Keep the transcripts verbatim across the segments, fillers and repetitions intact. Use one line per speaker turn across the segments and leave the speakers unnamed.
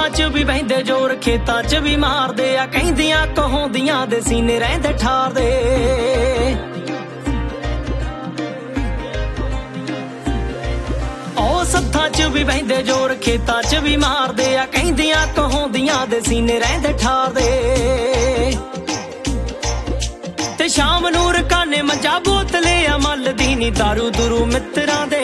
ਸੱਥਾਂ 'ਚ ਵੀ ਬਹਿੰਦੇ ਜ਼ੋਰ, ਖੇਤਾਂ 'ਚ ਵੀ ਮਾਰਦੇ ਆ, ਕਹਿੰਦੀਆਂ ਕਹਾਉਂਦੀਆਂ ਦੇ ਸੀਨੇ ਰਹਿੰਦੇ ਠਾਰਦੇ। ਉਹ ਸੱਥਾਂ 'ਚ ਵੀ ਬਹਿੰਦੇ ਜ਼ੋਰ, ਖੇਤਾਂ 'ਚ ਵੀ ਮਾਰਦੇ ਆ, ਕਹਿੰਦੀਆਂ ਕਹਾਉਂਦੀਆਂ ਦੇ ਸੀਨੇ ਰਹਿੰਦੇ ਠਾਰਦੇ। ਤੇ ਸ਼ਾਮ ਨੂੰ ਰਕਾਨੇ ਮੰਜਾ ਬੋਤਲੇ ਆ ਮੱਲਦੀ ਨੀ ਦਾਰੂ ਦੂਰੂ ਮਿੱਤਰਾਂ ਦੇ।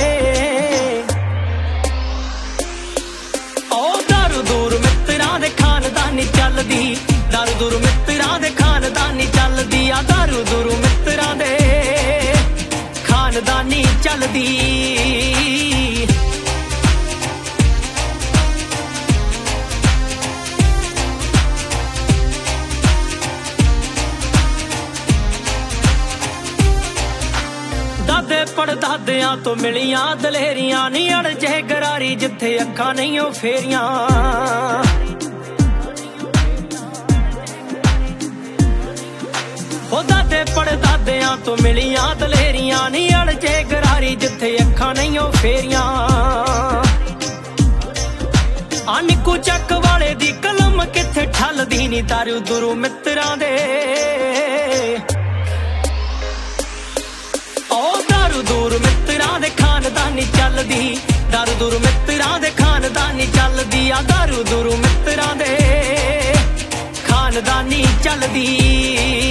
ਉਹ ਦਾਰੂ ਦੂਰ ਮਿੱਤਰਾਂ ਦੇ ਖਾਨਦਾਨੀ ਚੱਲਦੀ, ਦਾਰੂ ਦੂਰ ਮਿੱਤਰਾਂ ਦੇ ਖਾਨਦਾਨੀ ਚੱਲਦੀ ਆ, ਦਾਰੂ ਦੂਰ ਮਿੱਤਰਾਂ ਦੇ ਖਾਨਦਾਨੀ ਚੱਲਦੀ। ਦਾਦੇ ਪੜਦਾਦਿਆਂ ਤੋਂ ਮਿਲੀਆਂ ਦਲੇਰੀਆਂ, ਨੀ ਅੜ ਜੇ ਗਰਾਰੀ ਜਿੱਥੇ ਅੱਖਾਂ ਨਹੀਂ ਉਹ ਫੇਰੀਆਂ। ਉਹ ਦਾਦੇ ਪੜਦਾਦਿਆਂ ਤੋਂ ਮਿਲੀਆਂ ਦਲੇਰੀਆਂ, ਨੀ ਅੜ ਜੇ ਗਰਾਰੀ ਜਿੱਥੇ ਅੱਖਾਂ ਨਹੀਂ ਉਹ ਫੇਰੀਆਂ। ਆ ਨਿੱਕੂ ਚੱਕ ਵਾਲੇ ਦੀ ਕਲਮ ਕਿੱਥੇ ਠੱਲਦੀ ਨੀ ਦਾਰੂ ਦੂਰੂ ਮਿੱਤਰਾਂ ਦੇ। ਉਹ ਦਾਰੂ ਦੂਰ ਮਿੱਤਰਾਂ ਦੇ ਖਾਨਦਾਨੀ ਚੱਲਦੀ, ਦਾਰੂ ਦੂਰ ਮਿੱਤਰਾਂ ਦੇ ਖਾਨਦਾਨੀ ਚੱਲਦੀ ਆ, ਦਾਰੂ ਦੂਰ ਮਿੱਤਰਾਂ ਦੇ ਖਾਨਦਾਨੀ ਚੱਲਦੀ।